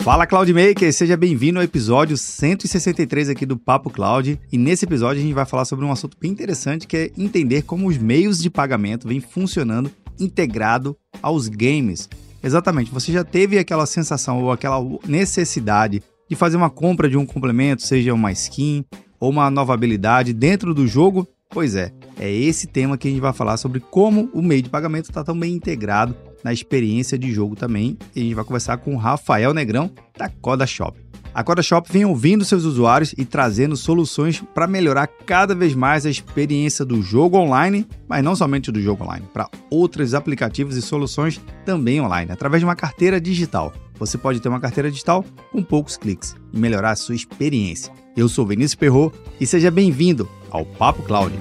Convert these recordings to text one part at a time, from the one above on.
Fala Cloudmaker, seja bem-vindo ao episódio 163 aqui do Papo Cloud. E nesse episódio a gente vai falar sobre um assunto bem interessante, que é entender como os meios de pagamento vêm funcionando integrado aos games. Exatamente, você já teve aquela sensação ou aquela necessidade de fazer uma compra de um complemento, seja uma skin ou uma nova habilidade dentro do jogo? Pois é esse tema que a gente vai falar sobre como o meio de pagamento está tão bem integrado na experiência de jogo também. E a gente vai conversar com o Rafael Negrão, da CodaShop. A CodaShop vem ouvindo seus usuários e trazendo soluções para melhorar cada vez mais a experiência do jogo online, mas não somente do jogo online, para outros aplicativos e soluções também online, através de uma carteira digital. Você pode ter uma carteira digital com poucos cliques e melhorar a sua experiência. Eu sou Vinícius Perrot e seja bem-vindo ao Papo Cloud.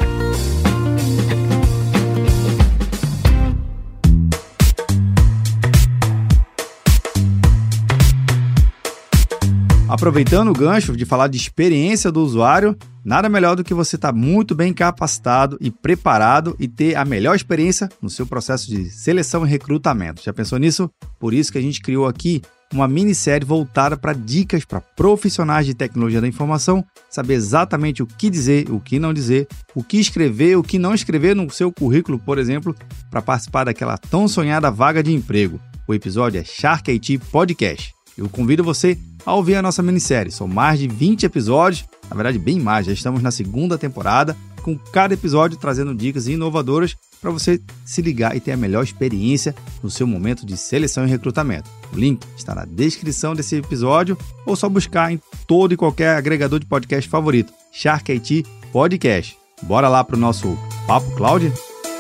Aproveitando o gancho de falar de experiência do usuário, nada melhor do que você estar muito bem capacitado e preparado e ter a melhor experiência no seu processo de seleção e recrutamento. Já pensou nisso? Por isso que a gente criou aqui uma minissérie voltada para dicas para profissionais de tecnologia da informação, saber exatamente o que dizer, o que não dizer, o que escrever, o que não escrever no seu currículo, por exemplo, para participar daquela tão sonhada vaga de emprego. O episódio é Shark IT Podcast. Eu convido você a ouvir a nossa minissérie. São mais de 20 episódios, na verdade bem mais, já estamos na segunda temporada, com cada episódio trazendo dicas inovadoras para você se ligar e ter a melhor experiência no seu momento de seleção e recrutamento. O link está na descrição desse episódio ou só buscar em todo e qualquer agregador de podcast favorito, Shark IT Podcast. Bora lá para o nosso Papo Cloud?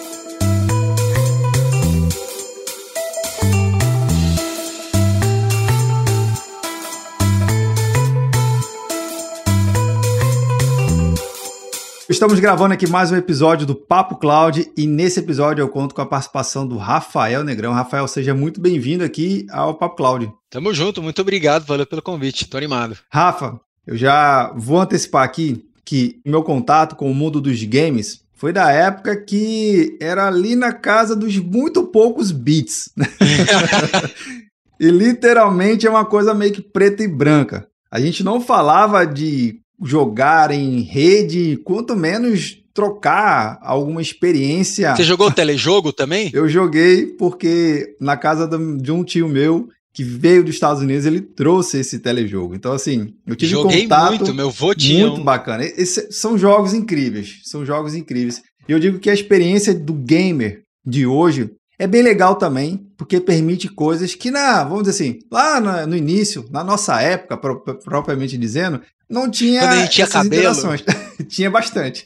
Estamos gravando aqui mais um episódio do Papo Cloud e nesse episódio eu conto com a participação do Rafael Negrão. Rafael, seja muito bem-vindo aqui ao Papo Cloud. Tamo junto, muito obrigado, valeu pelo convite, tô animado. Rafa, eu já vou antecipar aqui que meu contato com o mundo dos games foi da época que era ali na casa dos muito poucos bits. E literalmente é uma coisa meio que preta e branca. A gente não falava de jogar em rede, quanto menos trocar alguma experiência. Você jogou telejogo também? Eu joguei porque na casa de um tio meu que veio dos Estados Unidos, ele trouxe esse telejogo. Então, assim, eu tive contato muito, meu vô tinha muito bacana. São jogos incríveis, E eu digo que a experiência do gamer de hoje é bem legal também, porque permite coisas que, vamos dizer assim, lá no início, na nossa época, propriamente dizendo, não tinha quando a gente tinha cabelo. Interações. Tinha bastante.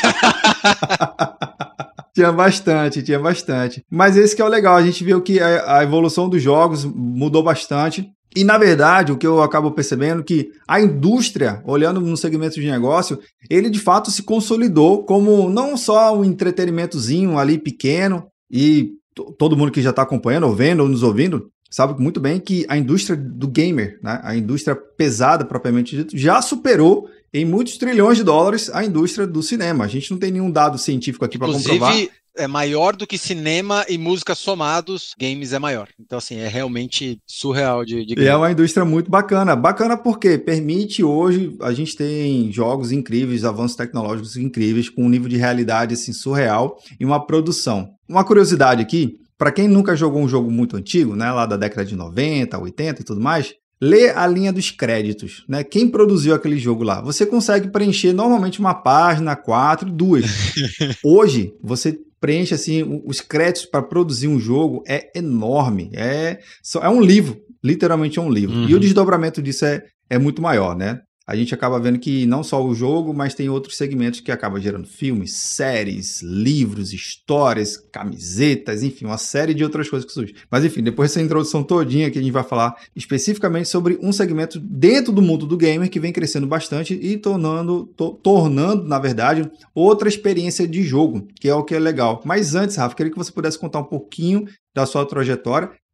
Tinha bastante. Mas esse que é o legal, a gente viu que a evolução dos jogos mudou bastante. E, na verdade, o que eu acabo percebendo é que a indústria, olhando no segmento de negócio, ele de fato se consolidou como não só um entretenimentozinho ali pequeno e todo mundo que já está acompanhando, ou vendo, ou nos ouvindo, sabe muito bem que a indústria do gamer, né, a indústria pesada propriamente dito, já superou em muitos trilhões de dólares a indústria do cinema. A gente não tem nenhum dado científico aqui para comprovar. Inclusive, é maior do que cinema e música somados, games é maior. Então, assim, é realmente surreal de E é uma indústria muito bacana. Bacana porque permite hoje, a gente tem jogos incríveis, avanços tecnológicos incríveis, com um nível de realidade assim, surreal e uma produção. Uma curiosidade aqui, para quem nunca jogou um jogo muito antigo, né, lá da década de 90, 80 e tudo mais, lê a linha dos créditos, né? Quem produziu aquele jogo lá? Você consegue preencher normalmente uma página, 4, 2. Hoje, você preenche assim, os créditos para produzir um jogo é enorme. É um livro, literalmente é um livro. E o desdobramento disso é muito maior, né? A gente acaba vendo que não só o jogo, mas tem outros segmentos que acabam gerando filmes, séries, livros, histórias, camisetas, enfim, uma série de outras coisas que surgem. Mas enfim, depois dessa introdução todinha que a gente vai falar especificamente sobre um segmento dentro do mundo do gamer que vem crescendo bastante e tornando, na verdade, outra experiência de jogo, que é o que é legal. Mas antes, Rafa, queria que você pudesse contar um pouquinho da sua trajetória,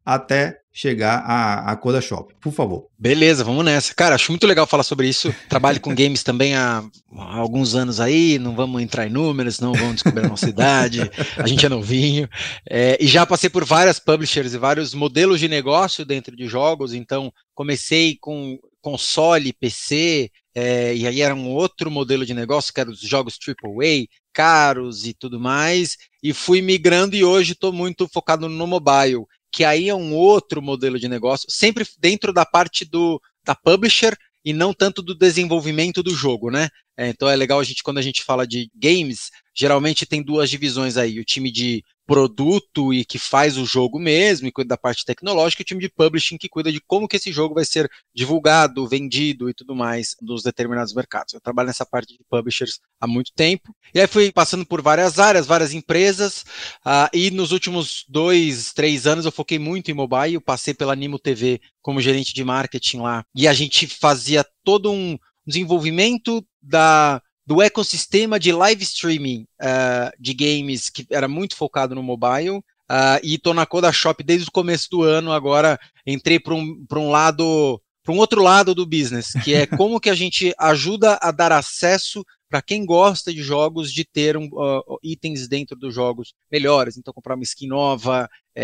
até chegar à Coda Shop. Por favor. Beleza, vamos nessa. Cara, acho muito legal falar sobre isso. Trabalho com games também há alguns anos aí, não vamos entrar em números, não vamos descobrir a nossa idade, a gente é novinho. E já passei por várias publishers e vários modelos de negócio dentro de jogos, então comecei com console, PC, e aí era um outro modelo de negócio, que eram os jogos AAA, caros e tudo mais, e fui migrando e hoje estou muito focado no mobile, que aí é um outro modelo de negócio, sempre dentro da parte da publisher e não tanto do desenvolvimento do jogo, né? Então é legal quando a gente fala de games, geralmente tem duas divisões aí, o time de produto e que faz o jogo mesmo e cuida da parte tecnológica, e o time de publishing que cuida de como que esse jogo vai ser divulgado, vendido e tudo mais nos determinados mercados. Eu trabalho nessa parte de publishers há muito tempo, e aí fui passando por várias áreas, várias empresas, e nos últimos 2, 3 anos eu foquei muito em mobile, eu passei pela Nimo TV como gerente de marketing lá, e a gente fazia todo um desenvolvimento do ecossistema de live streaming de games, que era muito focado no mobile, e estou na Coda Shop desde o começo do ano. Agora entrei para um outro lado do business, que é como que a gente ajuda a dar acesso para quem gosta de jogos, de ter itens dentro dos jogos melhores. Então, comprar uma skin nova,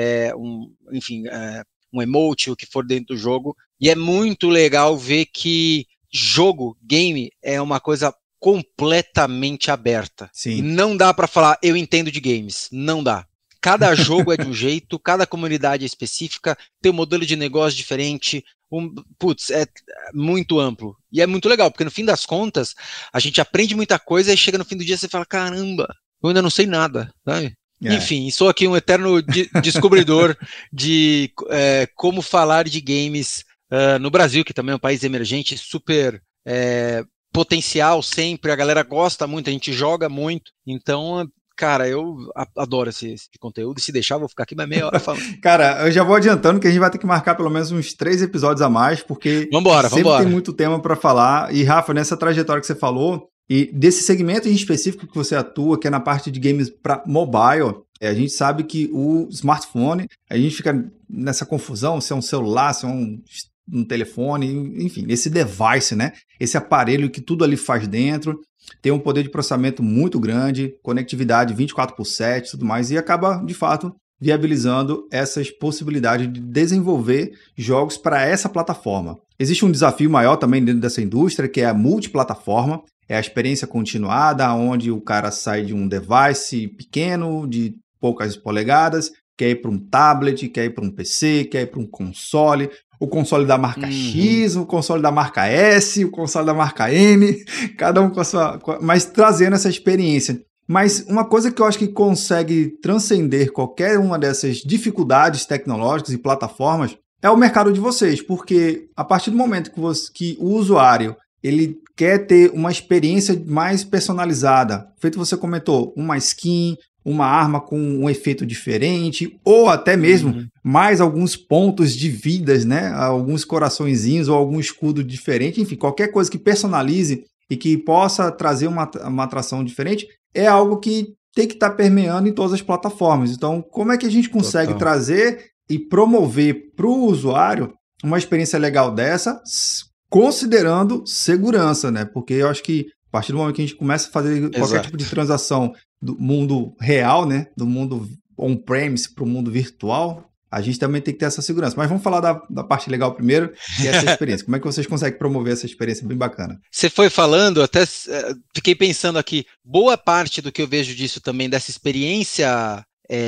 um emote, o que for dentro do jogo. E é muito legal ver que game, é uma coisa completamente aberta. Sim. Não dá para falar, eu entendo de games. Não dá. Cada jogo é de um jeito, cada comunidade é específica, tem um modelo de negócio diferente. É muito amplo. E é muito legal, porque no fim das contas, a gente aprende muita coisa e chega no fim do dia e você fala, caramba, eu ainda não sei nada, sabe? Enfim, sou aqui um eterno descobridor de como falar de games no Brasil, que também é um país emergente, super potencial sempre, a galera gosta muito, a gente joga muito, então, cara, eu adoro esse conteúdo, e se deixar, vou ficar aqui mais meia hora falando. Cara, eu já vou adiantando que a gente vai ter que marcar pelo menos uns 3 episódios a mais, porque sempre tem muito tema para falar, e Rafa, nessa trajetória que você falou, e desse segmento em específico que você atua, que é na parte de games para mobile, a gente sabe que o smartphone, a gente fica nessa confusão, se é um celular, se é um telefone, enfim, esse device, né? Esse aparelho que tudo ali faz dentro, tem um poder de processamento muito grande, conectividade 24/7 e tudo mais, e acaba, de fato, viabilizando essas possibilidades de desenvolver jogos para essa plataforma. Existe um desafio maior também dentro dessa indústria, que é a multiplataforma, é a experiência continuada, onde o cara sai de um device pequeno, de poucas polegadas, quer ir para um tablet, quer ir para um PC, quer ir para um console, o console da marca X, o console da marca S, o console da marca N, cada um com a sua... mas trazendo essa experiência. Mas uma coisa que eu acho que consegue transcender qualquer uma dessas dificuldades tecnológicas e plataformas é o mercado de vocês, porque a partir do momento que o usuário ele quer ter uma experiência mais personalizada, feito você comentou, uma skin, uma arma com um efeito diferente, ou até mesmo mais alguns pontos de vidas, né? Alguns coraçõezinhos ou algum escudo diferente, enfim, qualquer coisa que personalize e que possa trazer uma atração diferente, é algo que tem que estar permeando em todas as plataformas. Então, como é que a gente consegue trazer e promover para o usuário uma experiência legal dessa, considerando segurança, né? Porque eu acho que a partir do momento que a gente começa a fazer qualquer tipo de transação do mundo real, né? Do mundo on-premise para o mundo virtual, a gente também tem que ter essa segurança. Mas vamos falar da parte legal primeiro, que é essa experiência. Como é que vocês conseguem promover essa experiência bem bacana? Você foi falando, até fiquei pensando aqui, boa parte do que eu vejo disso também, dessa experiência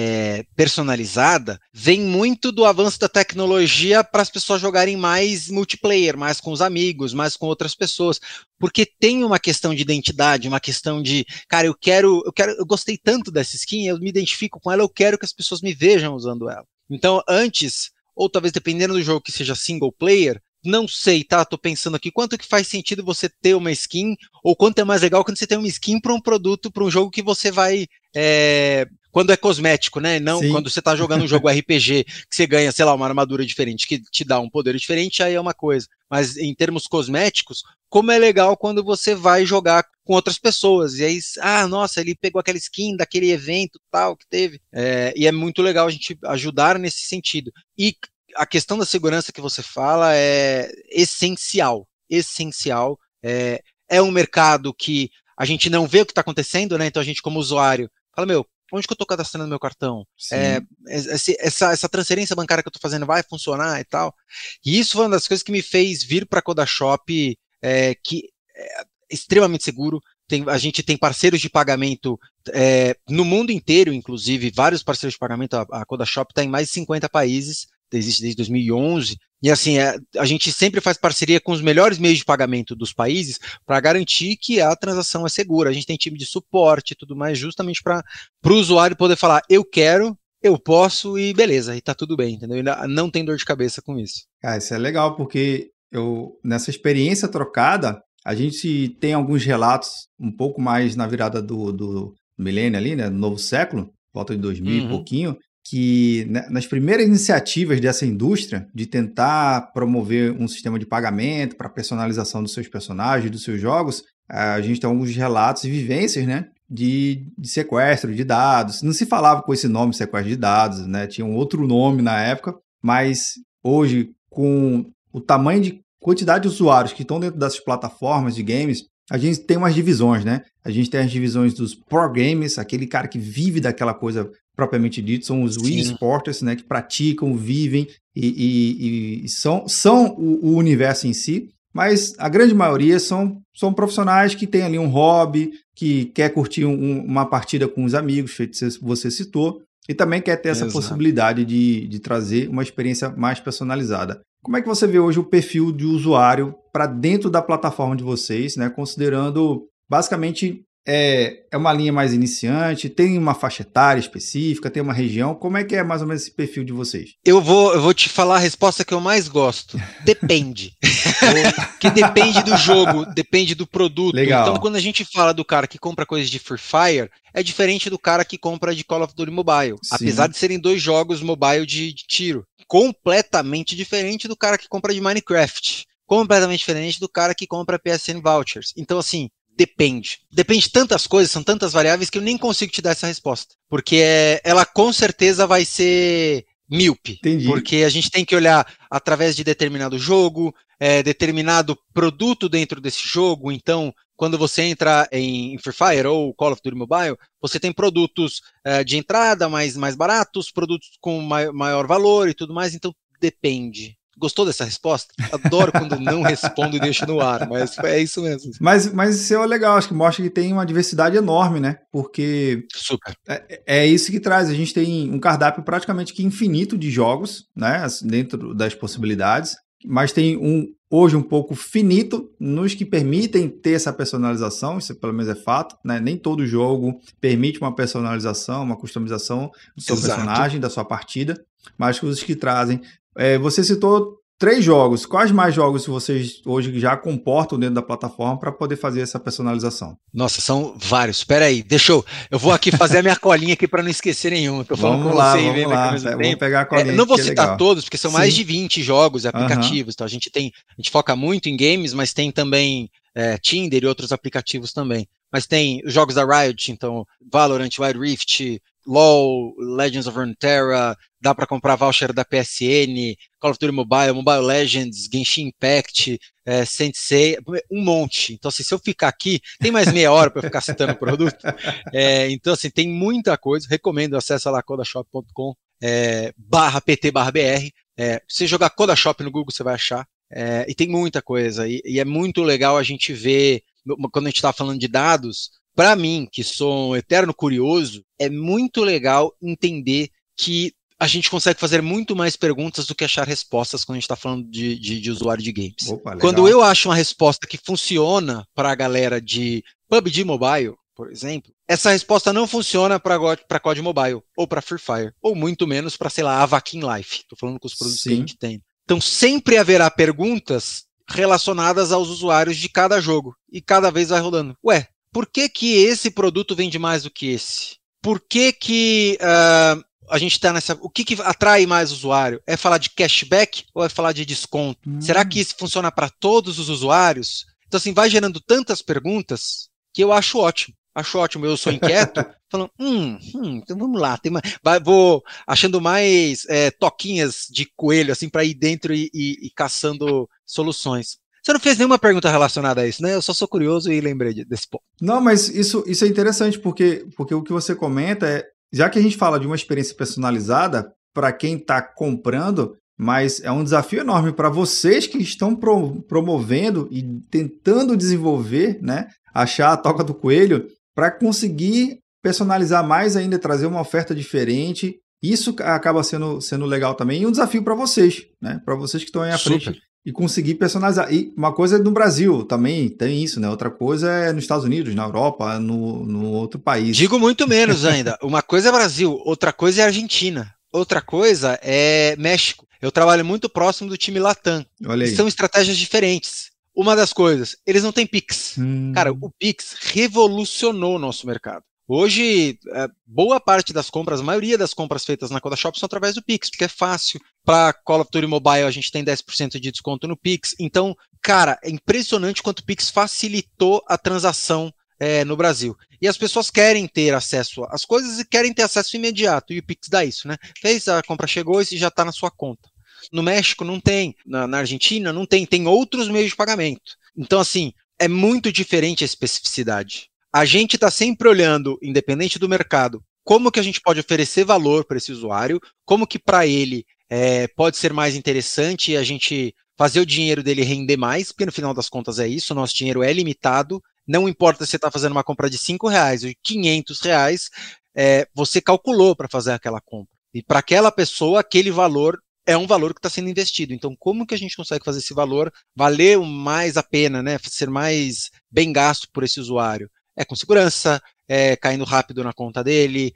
personalizada, vem muito do avanço da tecnologia para as pessoas jogarem mais multiplayer, mais com os amigos, mais com outras pessoas, porque tem uma questão de identidade, uma questão de, cara, eu gostei tanto dessa skin, eu me identifico com ela, eu quero que as pessoas me vejam usando ela. Então, antes, ou talvez dependendo do jogo que seja single player, não sei, tá? Tô pensando aqui, quanto que faz sentido você ter uma skin, ou quanto é mais legal quando você tem uma skin para um produto, para um jogo que você vai quando é cosmético, né? Não Sim. quando você tá jogando um jogo RPG, que você ganha, sei lá, uma armadura diferente, que te dá um poder diferente, aí é uma coisa. Mas em termos cosméticos, como é legal quando você vai jogar com outras pessoas. E aí, nossa, ele pegou aquela skin daquele evento tal que teve. E é muito legal a gente ajudar nesse sentido. E a questão da segurança que você fala é essencial. Essencial. É um mercado que a gente não vê o que está acontecendo, né? Então a gente, como usuário, fala, onde que eu estou cadastrando meu cartão? Essa transferência bancária que eu estou fazendo vai funcionar e tal? E isso foi uma das coisas que me fez vir para a Codashop, que é extremamente seguro. A gente tem parceiros de pagamento no mundo inteiro, inclusive, vários parceiros de pagamento. A Codashop está em mais de 50 países, existe desde 2011. E assim, a gente sempre faz parceria com os melhores meios de pagamento dos países para garantir que a transação é segura. A gente tem time de suporte e tudo mais, justamente para o usuário poder falar, eu quero, eu posso e beleza, e tá tudo bem, entendeu? Não tem dor de cabeça com isso. Isso é legal, porque nessa experiência trocada, a gente tem alguns relatos um pouco mais na virada do milênio ali, né, do novo século, volta de 2000 e pouquinho, que nas primeiras iniciativas dessa indústria, de tentar promover um sistema de pagamento para personalização dos seus personagens, dos seus jogos, a gente tem alguns relatos e vivências, né, de sequestro de dados. Não se falava com esse nome, sequestro de dados, né, tinha um outro nome na época, mas hoje, com o tamanho de quantidade de usuários que estão dentro dessas plataformas de games, a gente tem umas divisões, né? A gente tem as divisões dos pro games, aquele cara que vive daquela coisa propriamente dito, são os Wii Sporters, né? Que praticam, vivem e são o universo em si, mas a grande maioria são profissionais que têm ali um hobby, que quer curtir uma partida com os amigos, feito você citou, e também quer ter essa possibilidade de trazer uma experiência mais personalizada. Como é que você vê hoje o perfil de usuário para dentro da plataforma de vocês, né? Considerando, basicamente, é uma linha mais iniciante, tem uma faixa etária específica, tem uma região. Como é que é mais ou menos esse perfil de vocês? Eu vou te falar a resposta que eu mais gosto. Depende. Que depende do jogo, depende do produto. Legal. Então, quando a gente fala do cara que compra coisas de Free Fire, é diferente do cara que compra de Call of Duty Mobile. Sim. Apesar de serem dois jogos mobile de tiro. Completamente diferente do cara que compra de Minecraft. Completamente diferente do cara que compra PSN Vouchers. Então, assim, depende. Depende de tantas coisas, são tantas variáveis que eu nem consigo te dar essa resposta. Porque ela com certeza vai ser míope. Entendi. Porque a gente tem que olhar através de determinado jogo, determinado produto dentro desse jogo. Então, quando você entra em Free Fire ou Call of Duty Mobile, você tem produtos de entrada mais baratos, produtos com maior valor e tudo mais, então depende. Gostou dessa resposta? Adoro quando não respondo e deixo no ar, mas é isso mesmo. Mas isso é legal, acho que mostra que tem uma diversidade enorme, né? Porque super. É isso que traz. A gente tem um cardápio praticamente que infinito de jogos, né? Dentro das possibilidades, mas tem hoje um pouco finito nos que permitem ter essa personalização, isso pelo menos é fato, né? Nem todo jogo permite uma personalização, uma customização do seu personagem, da sua partida, mas os que trazem. Você citou 3 jogos. Quais mais jogos vocês hoje já comportam dentro da plataforma para poder fazer essa personalização? Nossa, são vários. Espera aí, eu vou aqui fazer a minha colinha aqui para não esquecer nenhum. Tô falando com você e vendo aqui ao mesmo tempo. Vamos pegar a colinha. Não vou citar todos, porque são mais de 20 jogos e aplicativos. Então a gente foca muito em games, mas tem também Tinder e outros aplicativos também. Mas tem os jogos da Riot, então Valorant, Wild Rift, LoL, Legends of Runeterra, dá para comprar voucher da PSN, Call of Duty Mobile, Mobile Legends, Genshin Impact, Sensei, um monte. Então, assim, se eu ficar aqui, tem mais meia hora para eu ficar citando o produto. Então, assim, tem muita coisa. Recomendo, acessa lá codashop.com /pt/br. Se jogar Codashop no Google, você vai achar. E tem muita coisa. E é muito legal a gente ver, quando a gente está falando de dados, para mim, que sou um eterno curioso, é muito legal entender que a gente consegue fazer muito mais perguntas do que achar respostas quando a gente está falando de usuário de games. Opa, quando eu acho uma resposta que funciona para a galera de PUBG Mobile, por exemplo, essa resposta não funciona para COD Mobile, ou para Free Fire, ou muito menos para, sei lá, Avakin Life. Estou falando com os produtos que a gente tem. Então, sempre haverá perguntas relacionadas aos usuários de cada jogo, e cada vez vai rolando. Por que esse produto vende mais do que esse? por que a gente está nessa... O que atrai mais o usuário? É falar de cashback ou é falar de desconto? Será que isso funciona para todos os usuários? Então, assim, vai gerando tantas perguntas que eu acho ótimo. Acho ótimo, eu sou inquieto, falando, então vamos lá, vou achando mais toquinhas de coelho, assim, para ir dentro e caçando soluções. Você não fez nenhuma pergunta relacionada a isso, né? Eu só sou curioso e lembrei desse ponto. Não, mas isso é interessante, porque o que você comenta já que a gente fala de uma experiência personalizada para quem está comprando, mas é um desafio enorme para vocês que estão promovendo e tentando desenvolver, né? Achar a toca do coelho, para conseguir personalizar mais ainda, trazer uma oferta diferente. Isso acaba sendo legal também, e um desafio para vocês, né? Para vocês que estão aí à frente e conseguir personalizar. E uma coisa é no Brasil também tem isso, né? Outra coisa é nos Estados Unidos, na Europa, no outro país. Digo muito menos ainda. Uma coisa é Brasil, outra coisa é Argentina, outra coisa é México. Eu trabalho muito próximo do time Latam. Olha aí. E são estratégias diferentes. Uma das coisas, eles não têm Pix. Cara, o Pix revolucionou o nosso mercado. Hoje, boa parte das compras, a maioria das compras feitas na Kodashop são através do Pix, porque é fácil. Para Call of Duty Mobile, a gente tem 10% de desconto no Pix. Então, cara, é impressionante quanto o Pix facilitou a transação no Brasil. E as pessoas querem ter acesso às coisas e querem ter acesso imediato. E o Pix dá isso, né? Fez, a compra chegou e já está na sua conta. No México não tem, na Argentina não tem, tem outros meios de pagamento. Então, assim, é muito diferente a especificidade. A gente está sempre olhando, independente do mercado, como que a gente pode oferecer valor para esse usuário, como que para ele pode ser mais interessante a gente fazer o dinheiro dele render mais, porque no final das contas é isso, o nosso dinheiro é limitado, não importa se você está fazendo uma compra de R$5 ou de R$500, você calculou para fazer aquela compra. E para aquela pessoa, aquele valor é um valor que está sendo investido. Então, como que a gente consegue fazer esse valor valer mais a pena, né? Ser mais bem gasto por esse usuário? É com segurança, caindo rápido na conta dele.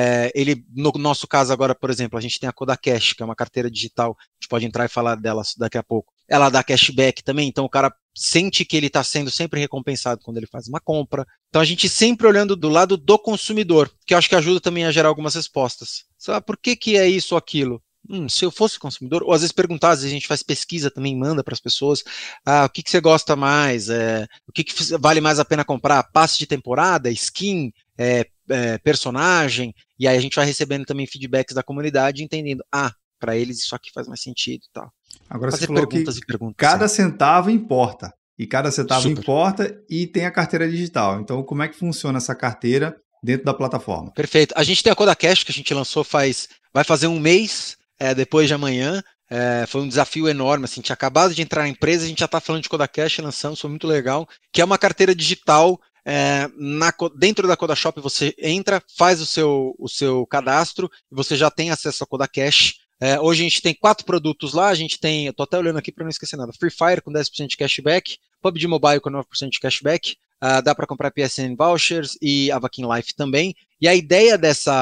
No nosso caso agora, por exemplo, a gente tem a Kodacash, que é uma carteira digital, a gente pode entrar e falar dela daqui a pouco. Ela dá cashback também, então o cara sente que ele está sendo sempre recompensado quando ele faz uma compra. Então a gente sempre olhando do lado do consumidor, que eu acho que ajuda também a gerar algumas respostas. Sabe, por que é isso ou aquilo? Se eu fosse consumidor, ou às vezes perguntar, às vezes a gente faz pesquisa também, manda para as pessoas, o que você gosta mais, o que vale mais a pena comprar, passe de temporada, skin, personagem, e aí a gente vai recebendo também feedbacks da comunidade, entendendo, para eles isso aqui faz mais sentido e tal. Agora fazer você falou que cada centavo importa, e cada centavo importa e tem a carteira digital, então como é que funciona essa carteira dentro da plataforma? Perfeito, a gente tem a Kodacash que a gente lançou vai fazer um mês, depois de amanhã, foi um desafio enorme, assim, tinha acabado de entrar na empresa, a gente já está falando de Kodacash, lançamos, foi muito legal, que é uma carteira digital, dentro da Kodashop você entra, faz o seu cadastro, e você já tem acesso a Kodacash. Hoje a gente tem 4 produtos lá, a gente tem, eu tô até olhando aqui para não esquecer nada, Free Fire com 10% de cashback, PUBG Mobile com 9% de cashback, dá para comprar PSN Vouchers e Avakin Life também. E a ideia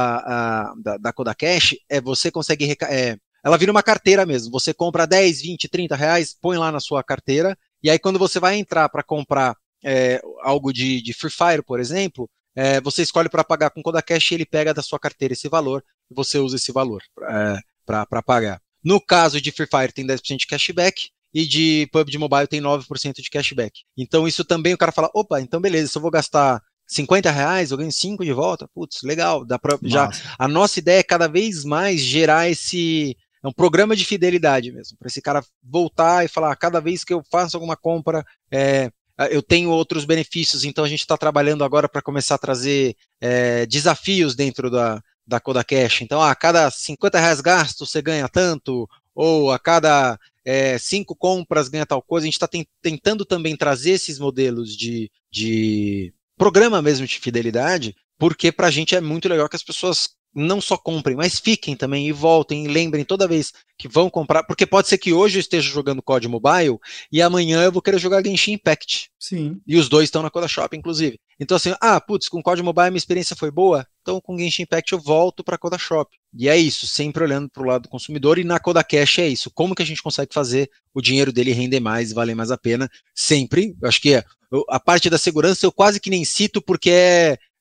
da Kodacash é você consegue, ela vira uma carteira mesmo, você compra 10, 20, 30 reais, põe lá na sua carteira, e aí quando você vai entrar para comprar algo de Free Fire, por exemplo, você escolhe para pagar com Kodacash e ele pega da sua carteira esse valor, e você usa esse valor para pagar. No caso de Free Fire tem 10% de cashback, e de PUBG Mobile tem 9% de cashback. Então isso também o cara fala, opa, então beleza, se eu vou gastar 50 reais, eu ganho 5 de volta, putz, legal, a nossa ideia é cada vez mais gerar um programa de fidelidade mesmo, para esse cara voltar e falar, cada vez que eu faço alguma compra, eu tenho outros benefícios, então a gente está trabalhando agora para começar a trazer desafios dentro da Kodacash, então a cada 50 reais gasto você ganha tanto, ou a cada 5 compras ganha tal coisa, a gente está tentando também trazer esses modelos de programa mesmo de fidelidade, porque para a gente é muito legal que as pessoas não só comprem, mas fiquem também e voltem e lembrem toda vez que vão comprar, porque pode ser que hoje eu esteja jogando COD Mobile e amanhã eu vou querer jogar Genshin Impact. Sim. E os dois estão na Kodashop, inclusive. Então assim, com COD Mobile minha experiência foi boa, então com Genshin Impact eu volto para a Kodashop. E é isso, sempre olhando para o lado do consumidor, e na Kodacash é isso, como que a gente consegue fazer o dinheiro dele render mais e valer mais a pena, sempre, eu acho que a parte da segurança eu quase que nem cito, porque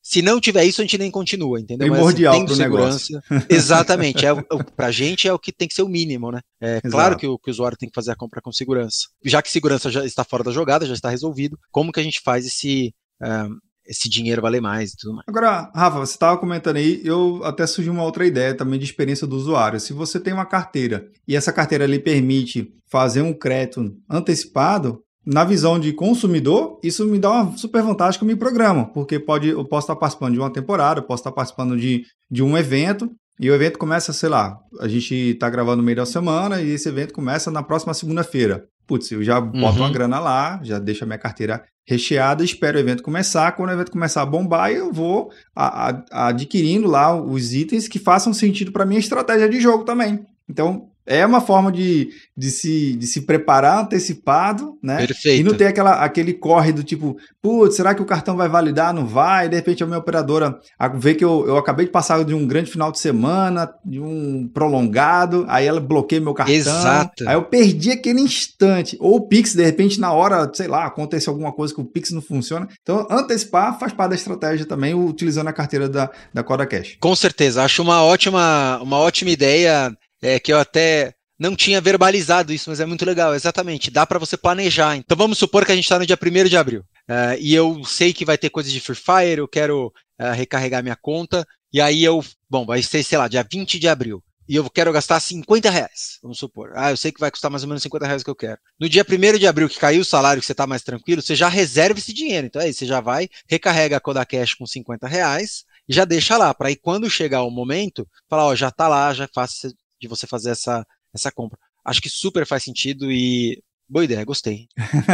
Se não tiver isso, a gente nem continua, entendeu? Primordial Mas, assim, para o segurança, negócio. Exatamente. Para a gente é o que tem que ser o mínimo, né? É claro que o usuário tem que fazer a compra com segurança. Já que segurança já está fora da jogada, já está resolvido, como que a gente faz esse dinheiro valer mais e tudo mais? Agora, Rafa, você estava comentando aí, eu até surgiu uma outra ideia também de experiência do usuário. Se você tem uma carteira e essa carteira lhe permite fazer um crédito antecipado, na visão de consumidor, isso me dá uma super vantagem que eu me programo, porque eu posso estar participando de uma temporada, eu posso estar participando de um evento, e o evento começa, sei lá, a gente está gravando no meio da semana e esse evento começa na próxima segunda-feira. Putz, eu já boto uma grana lá, já deixo a minha carteira recheada, espero o evento começar. Quando o evento começar a bombar, eu vou adquirindo lá os itens que façam sentido para minha estratégia de jogo também. Então, é uma forma de se preparar antecipado, né? Perfeito. E não ter aquele corre do tipo, putz, será que o cartão vai validar? Não vai? De repente a minha operadora vê que eu acabei de passar de um grande final de semana, de um prolongado, aí ela bloqueia meu cartão. Exato. Aí eu perdi aquele instante. Ou o Pix, de repente, na hora, sei lá, acontece alguma coisa que o Pix não funciona. Então, antecipar faz parte da estratégia também, utilizando a carteira da Codacash. Com certeza. Acho uma ótima ideia. Que eu até não tinha verbalizado isso, mas é muito legal, exatamente, dá para você planejar. Então vamos supor que a gente está no dia 1º de abril, e eu sei que vai ter coisa de Free Fire, eu quero recarregar minha conta, e aí vai ser, sei lá, dia 20 de abril, e eu quero gastar R$50, vamos supor. Eu sei que vai custar mais ou menos R$50 que eu quero. No dia 1º de abril, que caiu o salário, que você está mais tranquilo, você já reserva esse dinheiro. Então você já vai, recarrega a Codacash com R$50, e já deixa lá, para aí quando chegar o momento, falar, já está lá, já faço de você fazer essa compra. Acho que super faz sentido e boa ideia, gostei.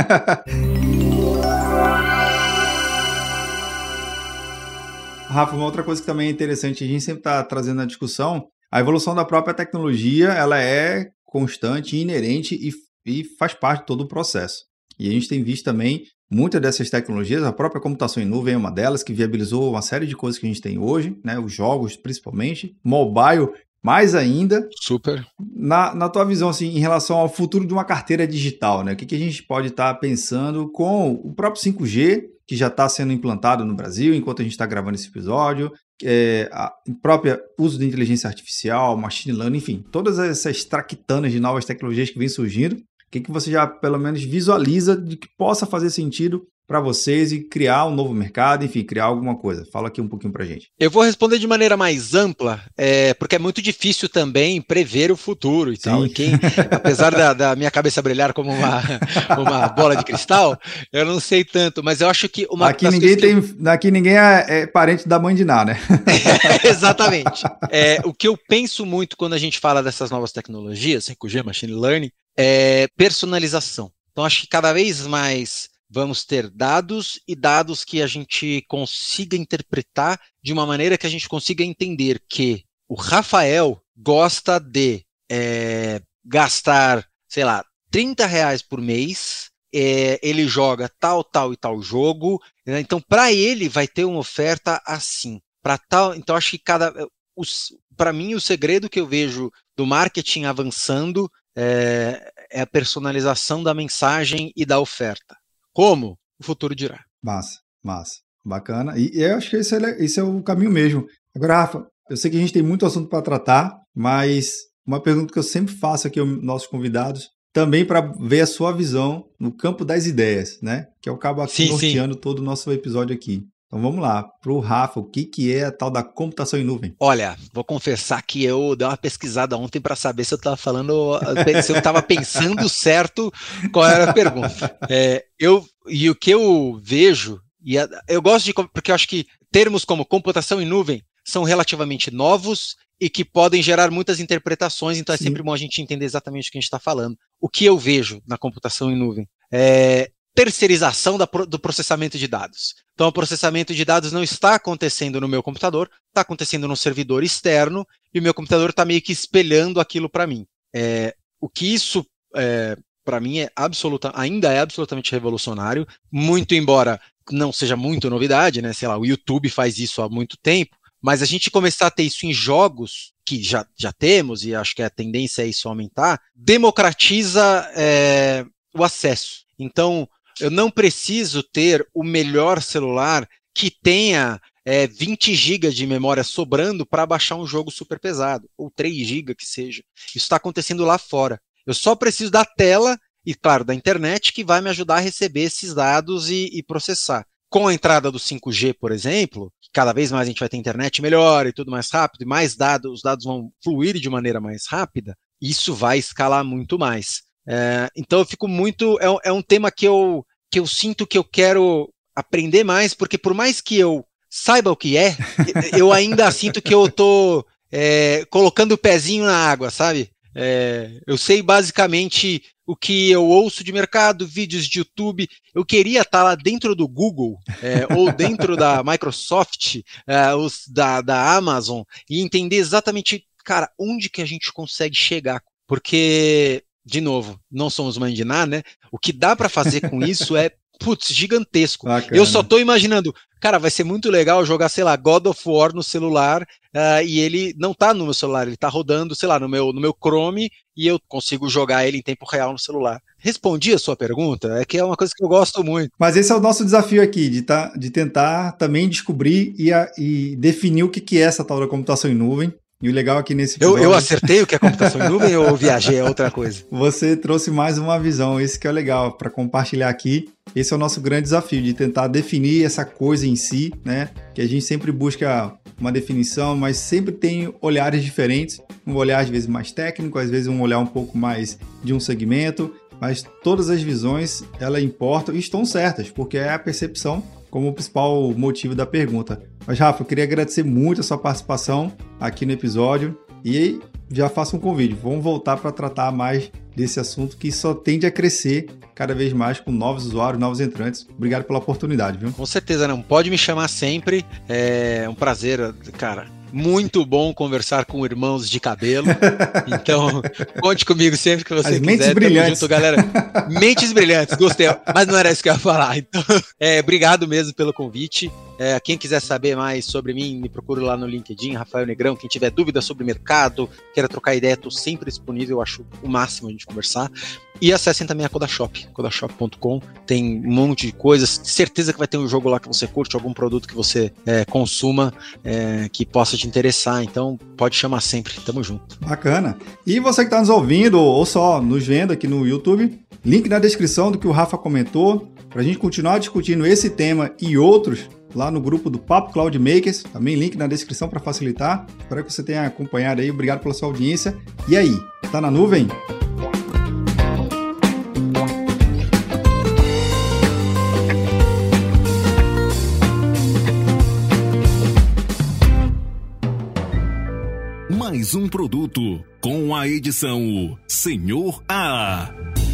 Rafa, uma outra coisa que também é interessante, a gente sempre está trazendo na discussão, a evolução da própria tecnologia, ela é constante, inerente e faz parte de todo o processo. E a gente tem visto também muitas dessas tecnologias, a própria computação em nuvem é uma delas, que viabilizou uma série de coisas que a gente tem hoje, né? Os jogos principalmente, mobile mais ainda. Super. Na tua visão, assim, em relação ao futuro de uma carteira digital, né? O que a gente pode estar pensando com o próprio 5G, que já está sendo implantado no Brasil, enquanto a gente está gravando esse episódio, a própria uso de inteligência artificial, machine learning, enfim, todas essas traquitanas de novas tecnologias que vêm surgindo, o que você já, pelo menos, visualiza de que possa fazer sentido para vocês e criar um novo mercado, enfim, criar alguma coisa? Fala aqui um pouquinho para a gente. Eu vou responder de maneira mais ampla, porque é muito difícil também prever o futuro e tal. E apesar da minha cabeça brilhar como uma bola de cristal, eu não sei tanto, mas eu acho que Aqui ninguém é parente da mãe de Ná, né? Exatamente. O que eu penso muito quando a gente fala dessas novas tecnologias, 5G, machine learning, é personalização. Então, acho que cada vez mais vamos ter dados e dados que a gente consiga interpretar de uma maneira que a gente consiga entender que o Rafael gosta de gastar, sei lá, R$30 por mês, ele joga tal e tal jogo, né? Então para ele vai ter uma oferta assim, então acho que para mim o segredo que eu vejo do marketing avançando é a personalização da mensagem e da oferta. Como? O futuro dirá. Massa. Bacana. E eu acho que esse é o caminho mesmo. Agora, Rafa, eu sei que a gente tem muito assunto para tratar, mas uma pergunta que eu sempre faço aqui aos nossos convidados, também para ver a sua visão no campo das ideias, né? Que acaba norteando todo o nosso episódio aqui. Então vamos lá, para o Rafa, o que é a tal da computação em nuvem? Olha, vou confessar que eu dei uma pesquisada ontem para saber se eu estava pensando certo qual era a pergunta. E o que eu vejo, eu gosto porque eu acho que termos como computação em nuvem são relativamente novos e que podem gerar muitas interpretações, então é sempre bom a gente entender exatamente o que a gente está falando. O que eu vejo na computação em nuvem é terceirização do processamento de dados. Então, o processamento de dados não está acontecendo no meu computador, está acontecendo no servidor externo e o meu computador está meio que espelhando aquilo para mim. O que isso, para mim, ainda é absolutamente revolucionário, muito embora não seja muito novidade, né? Sei lá, o YouTube faz isso há muito tempo, mas a gente começar a ter isso em jogos, que já temos, e acho que a tendência é isso aumentar, democratiza o acesso. Então, eu não preciso ter o melhor celular que tenha 20 GB de memória sobrando para baixar um jogo super pesado, ou 3 GB que seja. Isso está acontecendo lá fora. Eu só preciso da tela e, claro, da internet, que vai me ajudar a receber esses dados e processar. Com a entrada do 5G, por exemplo, cada vez mais a gente vai ter internet melhor e tudo mais rápido, e mais dados, os dados vão fluir de maneira mais rápida, isso vai escalar muito mais. Então eu fico muito... É um tema que eu sinto que eu quero aprender mais, porque por mais que eu saiba o que eu ainda sinto que eu estou colocando o pezinho na água, sabe? Eu sei basicamente o que eu ouço de mercado, vídeos de YouTube. Eu queria estar lá dentro do Google ou dentro da Microsoft, da Amazon, e entender exatamente, cara, onde que a gente consegue chegar. Porque, de novo, não somos mãe de nada, né? O que dá para fazer com isso gigantesco. Bacana. Eu só estou imaginando, cara, vai ser muito legal jogar, sei lá, God of War no celular, e ele não tá no meu celular, ele tá rodando, sei lá, no meu Chrome, e eu consigo jogar ele em tempo real no celular. Respondi a sua pergunta? É que é uma coisa que eu gosto muito. Mas esse é o nosso desafio aqui, de tentar também descobrir e definir o que é essa tal da computação em nuvem. E o legal aqui nesse episódio... Eu acertei o que é computação em nuvem ou viajei, é outra coisa? Você trouxe mais uma visão, esse que é legal, para compartilhar aqui. Esse é o nosso grande desafio, de tentar definir essa coisa em si, né? Que a gente sempre busca uma definição, mas sempre tem olhares diferentes. Um olhar, às vezes, mais técnico, às vezes um olhar um pouco mais de um segmento. Mas todas as visões, elas importam e estão certas, porque é a percepção como o principal motivo da pergunta. Mas, Rafa, eu queria agradecer muito a sua participação aqui no episódio e já faço um convite. Vamos voltar para tratar mais desse assunto que só tende a crescer cada vez mais com novos usuários, novos entrantes. Obrigado pela oportunidade, viu? Com certeza, não. Pode me chamar sempre. É um prazer, cara. Muito bom conversar com irmãos de cabelo. Então, conte comigo sempre que você quiser. Mentes brilhantes. Tamo junto, galera. Mentes brilhantes, gostei. Mas não era isso que eu ia falar. Então, obrigado mesmo pelo convite. Quem quiser saber mais sobre mim, me procure lá no LinkedIn, Rafael Negrão. Quem tiver dúvida sobre mercado, queira trocar ideia, estou sempre disponível. Eu acho o máximo a gente conversar. E acessem também a Codashop, codashop.com. Tem um monte de coisas. Certeza que vai ter um jogo lá que você curte, algum produto que você consuma, que possa te interessar. Então, pode chamar sempre. Tamo junto. Bacana. E você que está nos ouvindo ou só nos vendo aqui no YouTube, link na descrição do que o Rafa comentou, para a gente continuar discutindo esse tema e outros lá no grupo do Papo Cloud Makers. Também link na descrição para facilitar. Espero que você tenha acompanhado aí. Obrigado pela sua audiência. E aí, tá na nuvem? Mais um produto com a edição Senhor A.